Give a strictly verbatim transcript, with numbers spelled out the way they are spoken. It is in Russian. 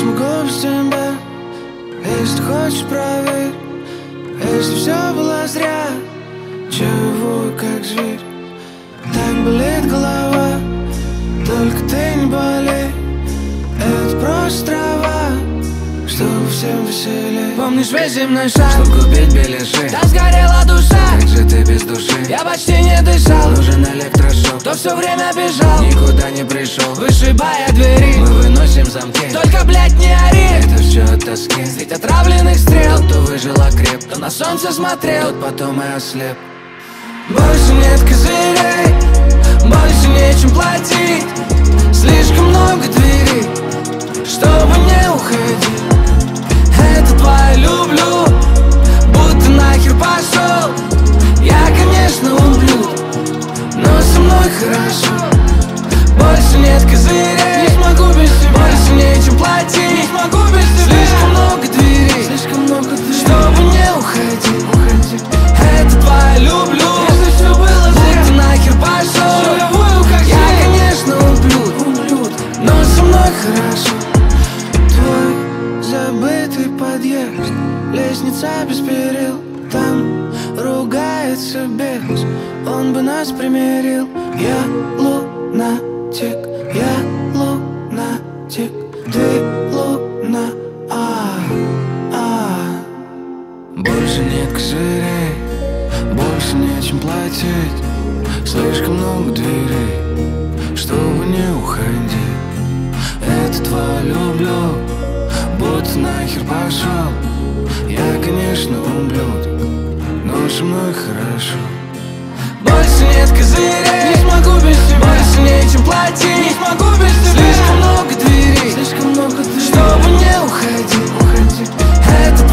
смогу без тебя. Если хочешь, проверь. Если все было зря, чего как зверь. Так болит голова, только ты не болей. Это просто трава, чтобы всем веселей. Помнишь весь земной шаг, чтоб купить беляши? там сгорела душа. Как же ты без души? Я почти не дышал. Нужен электрошок. Кто все время бежал, никуда не пришел. вышибая двери. Мы выносим замки. Только, блядь, не ори. Это все от тоски. Средь отравленных стрел. Тот, кто выжил, окреп. Кто на солнце смотрел, тот потом и ослеп. больше нет козырей, больше нечем платить. Слишком много дверей, чтобы не уходить. Это твое люблю, будто нахер пошел. Я, конечно, ублюд, но со мной хорошо. Больше нет козырей, не смогу без тебя. Больше нечем платить, не смогу без тебя. Слишком много дверей, слишком много дверей, чтобы не уходить, уходить. Это твое люблю, если все было зря. Ты нахер пошел, живую, как я, зря. Конечно, ублюд, ублюд, но со мной хорошо. Твой забытый подъезд, лестница без перил. Там ругается бес, он бы нас примирил. Я лунатик, я лунатик, ты луна, а, а. Больше нет козырей, больше нечем платить. Слишком много дверей, чтобы не уходить. Это твое люблю, будто нахер пошел. Я, конечно, ублюдок, но со мной хорошо. Больше нет козырей, не смогу без тебя. Больше нечем платить, не смогу без тебя. Слишком много дверей, слишком много дверей, чтобы не уходить, уходить. Это